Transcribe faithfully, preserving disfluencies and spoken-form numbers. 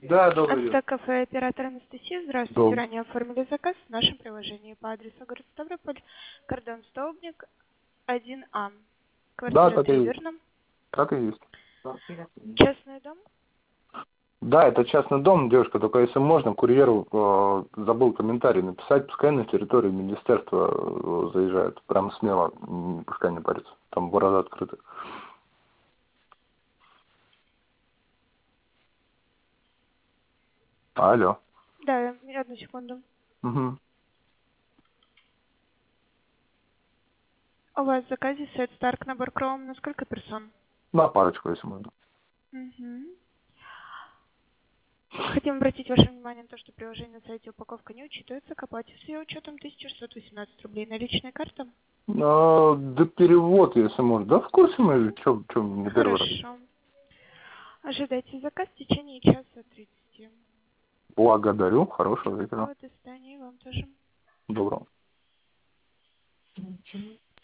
Да, добрый день. Автокафе оператор Анастасия. Здравствуйте. Дом. Ранее оформили заказ в нашем приложении по адресу город Ставрополь, кордон Столбник, один А. Да, Квартира так и три, есть. верно? Так и есть. Частный дом? Да, это частный дом, девушка, только если можно, курьеру э, забыл комментарий написать, пускай на территорию министерства э, заезжают. Прям смело, м, пускай не парится. Там ворота открыты. Алло. Да, одну секунду. Угу. У вас в заказе сет Старк набор Chrome на сколько персон? На парочку, если можно. Угу. Хотим обратить ваше внимание на то, что приложение на сайте упаковка не учитывается, к оплате с ее учетом тысяча шестьсот восемнадцать рублей. Наличная карта? А, да перевод, если можно. Да в курсе мы, что не первый раз. Хорошо. Ожидайте заказ в течение часа тридцати. Благодарю, хорошего вечера. До свидания, вам тоже. Доброго.